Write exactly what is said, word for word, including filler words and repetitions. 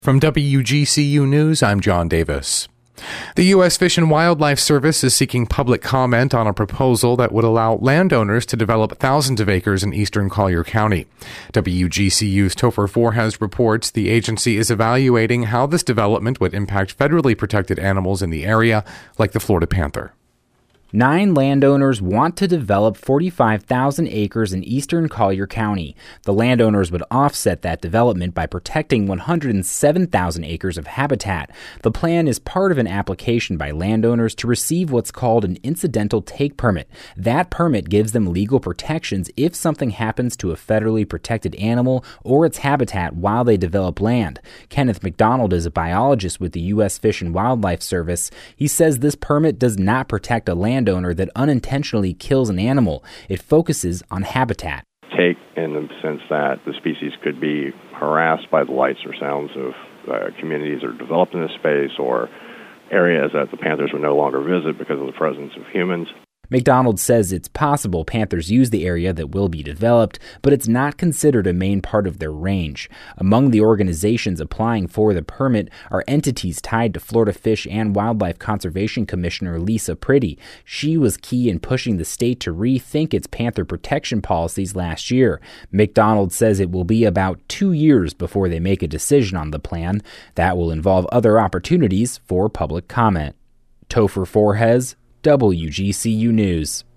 From W G C U News, I'm John Davis. The U S Fish and Wildlife Service is seeking public comment on a proposal that would allow landowners to develop thousands of acres in eastern Collier County. W G C U's Topher Forhecz reports the agency is evaluating how this development would impact federally protected animals in the area, like the Florida panther. Nine landowners want to develop forty-five thousand acres in eastern Collier County. The landowners would offset that development by protecting one hundred seven thousand acres of habitat. The plan is part of an application by landowners to receive what's called an incidental take permit. That permit gives them legal protections if something happens to a federally protected animal or its habitat while they develop land. Kenneth McDonald is a biologist with the U S Fish and Wildlife Service. He says this permit does not protect a land landowner that unintentionally kills an animal. It focuses on habitat. Take in the sense that the species could be harassed by the lights or sounds of uh, communities that are developed in this space or areas that the panthers would no longer visit because of the presence of humans. McDonald says it's possible panthers use the area that will be developed, but it's not considered a main part of their range. Among the organizations applying for the permit are entities tied to Florida Fish and Wildlife Conservation Commissioner Lisa Pretty. She was key in pushing the state to rethink its panther protection policies last year. McDonald says it will be about two years before they make a decision on the plan. That will involve other opportunities for public comment. Topher Forhecz, W G C U News.